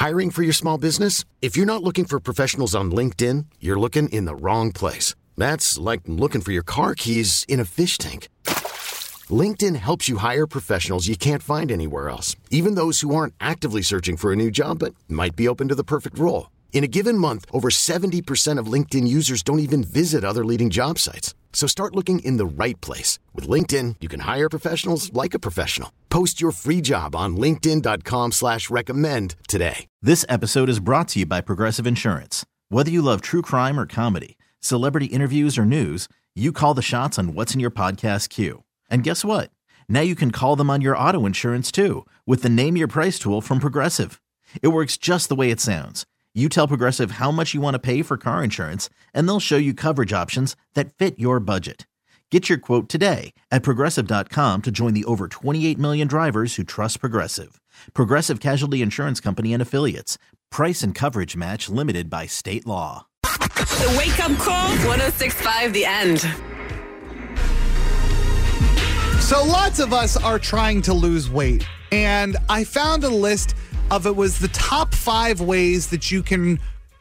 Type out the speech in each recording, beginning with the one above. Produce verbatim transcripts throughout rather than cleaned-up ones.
Hiring for your small business? If you're not looking for professionals on LinkedIn, you're looking in the wrong place. That's like looking for your car keys in a fish tank. LinkedIn helps you hire professionals you can't find anywhere else, even those who aren't actively searching for a new job but might be open to the perfect role. In a given month, over seventy percent of LinkedIn users don't even visit other leading job sites. So start looking in the right place. With LinkedIn, you can hire professionals like a professional. Post your free job on linkedin.com slash recommend today. This episode is brought to you by Progressive Insurance. Whether you love true crime or comedy, celebrity interviews or news, you call the shots on what's in your podcast queue. And guess what? Now you can call them on your auto insurance too with the Name Your Price tool from Progressive. It works just the way it sounds. You tell Progressive how much you want to pay for car insurance, and they'll show you coverage options that fit your budget. Get your quote today at Progressive dot com to join the over twenty-eight million drivers who trust Progressive. Progressive Casualty Insurance Company and Affiliates. Price and coverage match limited by state law. The Wake Up Call, one oh six point five The End. So lots of us are trying to lose weight, and I found a list of it was the top five ways that you can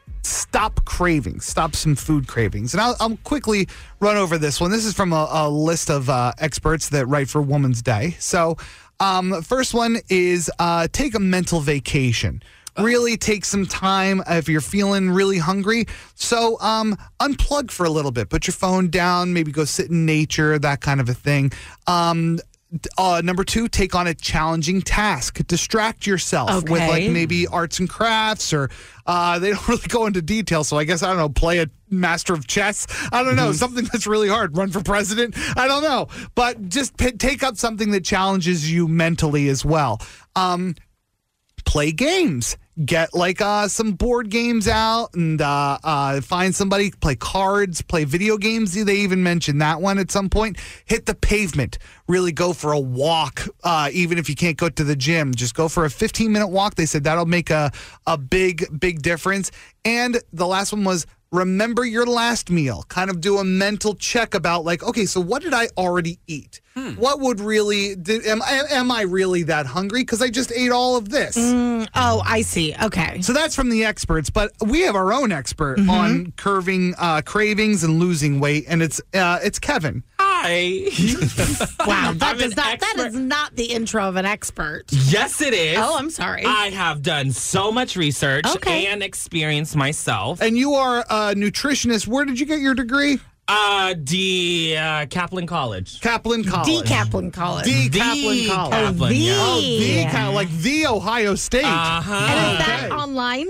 stop cravings, stop some food cravings. And I'll, I'll quickly run over this one. This is from a, a list of uh, experts that write for Woman's Day. So um, first one is uh, take a mental vacation. Really take some time if you're feeling really hungry. So um, unplug for a little bit. Put your phone down, maybe go sit in nature, that kind of a thing. Um Uh, number two, take on a challenging task. Distract yourself okay. with like maybe arts and crafts, or uh, they don't really go into detail. So I guess, I don't know, play a master of chess. I don't know, mm-hmm. something that's really hard. Run for president. I don't know. But just p- take up something that challenges you mentally as well. Um, play games. Get like uh, some board games out and uh, uh, find somebody, play cards, play video games. They even mentioned that one at some point. Hit the pavement. Really go for a walk, uh, even if you can't go to the gym. Just go for a fifteen-minute walk. They said that'll make a, a big, big difference. And the last one was remember your last meal. Kind of do a mental check about like, okay, so what did I already eat? Hmm. What would really, did, am, am I really that hungry? Because I just ate all of this. Mm, oh, I see. Okay. So that's from the experts, but we have our own expert mm-hmm. on curving uh, cravings and losing weight, and it's uh, it's Kevin. Hi. Wow, that is not that is not the intro of an expert. Yes, it is. Oh, I'm sorry. I have done so much research okay. and experience myself. And you are a nutritionist. Where did you get your degree? Uh, D uh, Kaplan College. Kaplan College. D Kaplan College. D D Kaplan College. Kaplan, oh, the. yeah. Oh, the Kaplan, like the Ohio State. Uh-huh. And is that okay. online?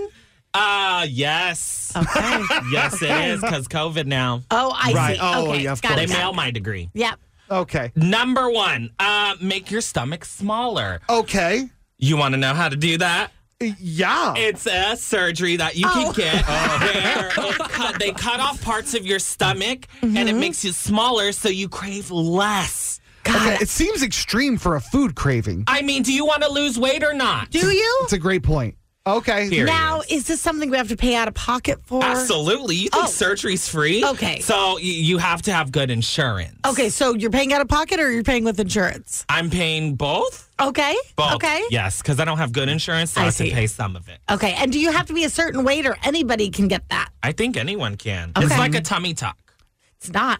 Uh, yes. Okay. Yes, it is, because COVID now. Oh, I Right. see. Oh, okay. yeah, of Got course. it, They got mail it. my degree. Yep. Okay. Number one, uh, make your stomach smaller. Okay. You want to know how to do that? Yeah. It's a surgery that you Oh. can get where it cut, they cut off parts of your stomach Mm-hmm. and it makes you smaller so you crave less. God. Okay. It seems extreme for a food craving. I mean, do you want to lose weight or not? Do you? It's a great point. Okay. Period. Now, is this something we have to pay out of pocket for? Absolutely. You think Oh. surgery's free? Okay. So y- you have to have good insurance. Okay, so you're paying out of pocket or you're paying with insurance? I'm paying both? Okay. Both. Okay. Yes, because I don't have good insurance, so I, I have to see. pay some of it. Okay, and do you have to be a certain weight or anybody can get that? I think anyone can. Okay. It's like a tummy tuck. It's not.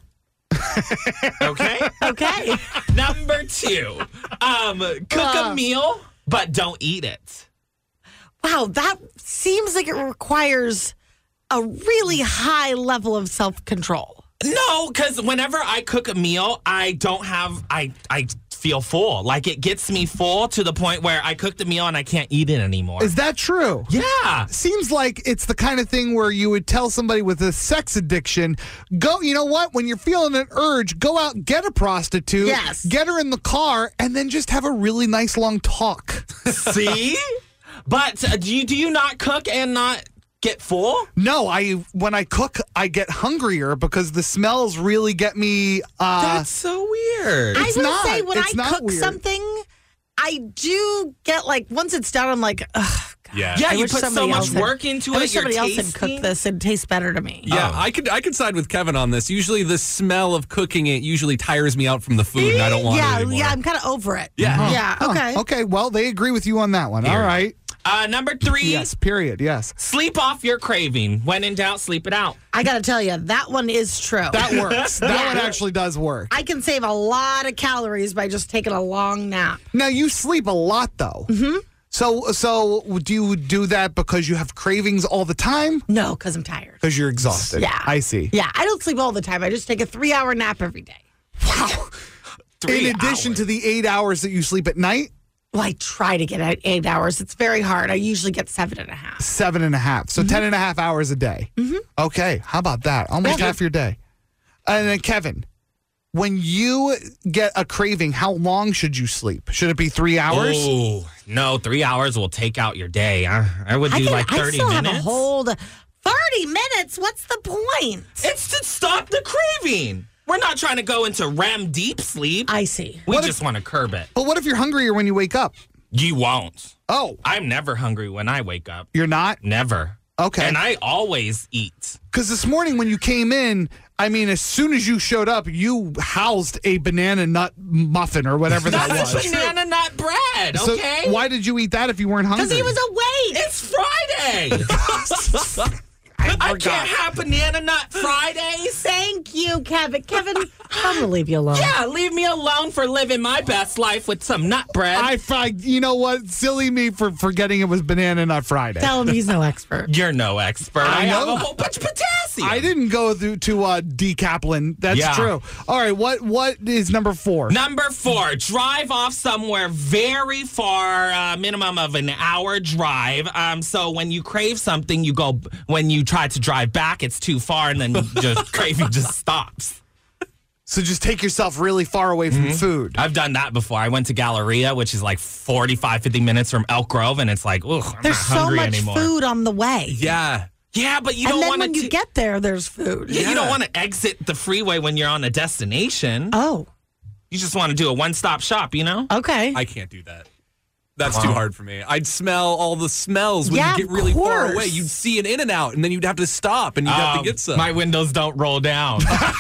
Okay? Okay. Number two, um, cook Uh. a meal, but don't eat it. Wow, that seems like it requires a really high level of self-control. No, because whenever I cook a meal, I don't have, I, I feel full. Like it gets me full to the point where I cook the meal and I can't eat it anymore. Is that true? Yeah. Seems like it's the kind of thing where you would tell somebody with a sex addiction, go, you know what, when you're feeling an urge, go out, get a prostitute, Yes. get her in the car, and then just have a really nice long talk. See? But uh, do you do you not cook and not get full? No, I when I cook, I get hungrier because the smells really get me. Uh, That's so weird. I It's will not. say when It's I not cook weird. something, I do get like, once it's done, I'm like, ugh. God, Yeah. Yeah, I you wish put so somebody much else had- work into I it. wish You're somebody else had tasting. cooked this and tastes better to me. Yeah, Oh. I could I could side with Kevin on this. Usually the smell of cooking it usually tires me out from the food and I don't want yeah, it anymore. yeah, I'm kind of over it. Yeah. Yeah, huh, okay. Okay, well, they agree with you on that one. Here. All right. Uh, number three. Yes, period, yes. Sleep off your craving. When in doubt, sleep it out. I got to tell you, that one is true. That works. That one actually does work. I can save a lot of calories by just taking a long nap. Now, you sleep a lot, though. Mm-hmm. So, so do you do that because you have cravings all the time? No, because I'm tired. Because you're exhausted. Yeah. I see. Yeah, I don't sleep all the time. I just take a three-hour nap every day. Wow. Three In addition hours. to the eight hours that you sleep at night? Well, I try to get at eight hours. It's very hard. I usually get seven and a half. Seven and a half. So mm-hmm. ten and a half hours a day. Mm-hmm. Okay. How about that? Almost Yeah. half your day. And then, Kevin, when you get a craving, how long should you sleep? Should it be three hours? Oh, no, three hours will take out your day. I, I would I do can, like I thirty still minutes. have a whole thirty minutes. What's the point? It's to stop the craving. We're not trying to go into R E M deep sleep. I see. We What just want to curb it. But what if you're hungrier when you wake up? You won't. Oh, I'm never hungry when I wake up. you're not? Never. Okay. And I always eat. Because this morning when you came in, I mean, as soon as you showed up, you housed a banana nut muffin or whatever that That's was. banana nut bread, So okay? why did you eat that if you weren't hungry? Because he was awake. It's Friday. I forgot. can't have banana nut Fridays. Thank you, Kevin. Kevin, I'm going to leave you alone. Yeah, leave me alone for living my best life with some nut bread. I find, you know what? Silly me for forgetting it was Banana Nut Friday. Tell him he's no expert. You're no expert. I I, have know. a whole bunch of potassium. I didn't go through to uh, D. Kaplan. That's Yeah. true. All right, what what is number four? Number four, drive off somewhere very far, uh, minimum of an hour drive. Um, so when you crave something, you go, when you try to drive back, it's too far, and then just craving just stops. So just take yourself really far away from food. I've done that before. I went to Galleria, which is like forty-five, fifty minutes from Elk Grove, and it's like, ugh, I'm There's not so hungry much anymore. food on the way. Yeah. Yeah, but you and don't then want when to. you get there, there's food. Yeah, you don't want to exit the freeway when you're on a destination. Oh, You just want to do a one-stop shop, you know? okay. I can't do that. That's too hard for me. I'd smell all the smells when Yeah, you get of really far course. away. You'd see an In-N-Out, and then you'd have to stop, and you'd have to Um, get some. My windows don't roll down.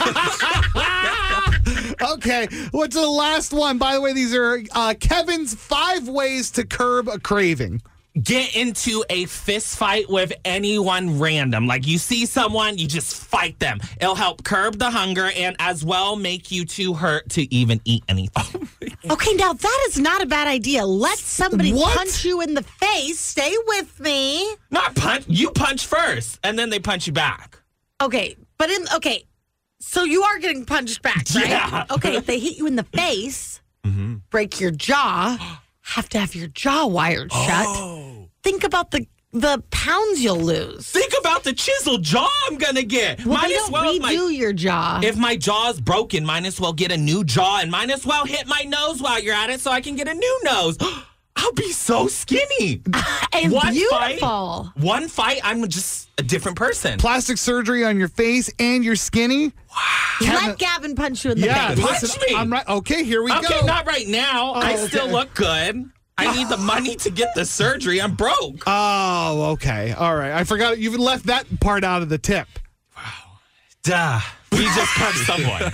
Okay, what's the last one? By the way, these are uh, Kevin's five ways to curb a craving. Get into a fist fight with anyone random. Like you see someone, you just fight them. It'll help curb the hunger and as well make you too hurt to even eat anything. Okay, now that is not a bad idea. Let somebody What? punch you in the face. Stay with me. Not punch. You punch first, and then they punch you back. Okay, but in okay, so you are getting punched back, right? Yeah. Okay, if they hit you in the face, break your jaw, have to have your jaw wired shut. Oh. Think about the the pounds you'll lose. Think about the chiseled jaw I'm gonna get. Well, might they as don't well if redo my, your jaw. if my jaw's broken, might as well get a new jaw and might as well hit my nose while you're at it so I can get a new nose. I'll be so skinny. and one beautiful. Fight, one fight, I'm just a different person. Plastic surgery on your face and you're skinny. Kevin- Let Gavin punch you in the Yeah, face. Punch listen, me. I'm right. Okay, here we Okay, go. not right now. I okay. still look good. I need the money to get the surgery. I'm broke. Oh, okay. All right. I forgot. You left that part out of the tip. Duh. We just punched someone.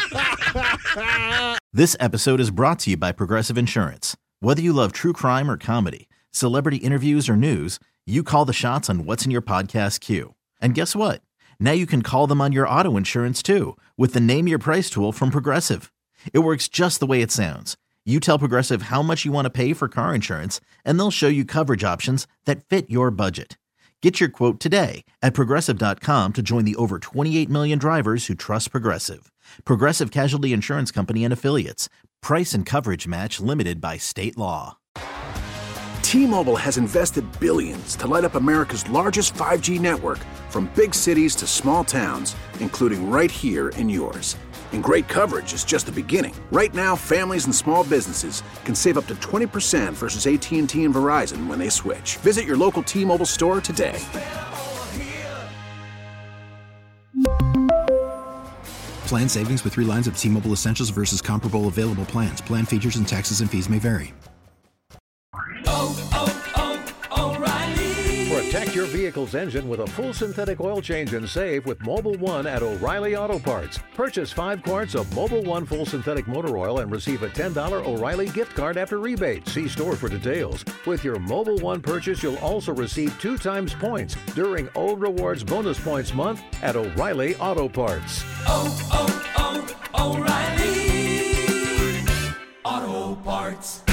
This episode is brought to you by Progressive Insurance. Whether you love true crime or comedy, celebrity interviews or news, you call the shots on what's in your podcast queue. And guess what? Now you can call them on your auto insurance too with the Name Your Price tool from Progressive. It works just the way it sounds. You tell Progressive how much you want to pay for car insurance, and they'll show you coverage options that fit your budget. Get your quote today at Progressive dot com to join the over twenty-eight million drivers who trust Progressive. Progressive Casualty Insurance Company and Affiliates. Price and coverage match limited by state law. T-Mobile has invested billions to light up America's largest five G network, from big cities to small towns, including right here in yours. And great coverage is just the beginning. Right now, families and small businesses can save up to twenty percent versus A T and T and Verizon when they switch. Visit your local T-Mobile store today. Plan savings with three lines of T-Mobile Essentials versus comparable available plans. Plan features and taxes and fees may vary. Oh, oh, oh, O'Reilly. For a Protect your vehicle's engine with a full synthetic oil change and save with Mobil one at O'Reilly Auto Parts. Purchase five quarts of Mobil one full synthetic motor oil and receive a ten dollars O'Reilly gift card after rebate. See store for details. With your Mobil one purchase, you'll also receive two times points during O Rewards Bonus Points Month at O'Reilly Auto Parts. Oh, oh, oh, O'Reilly Auto Parts.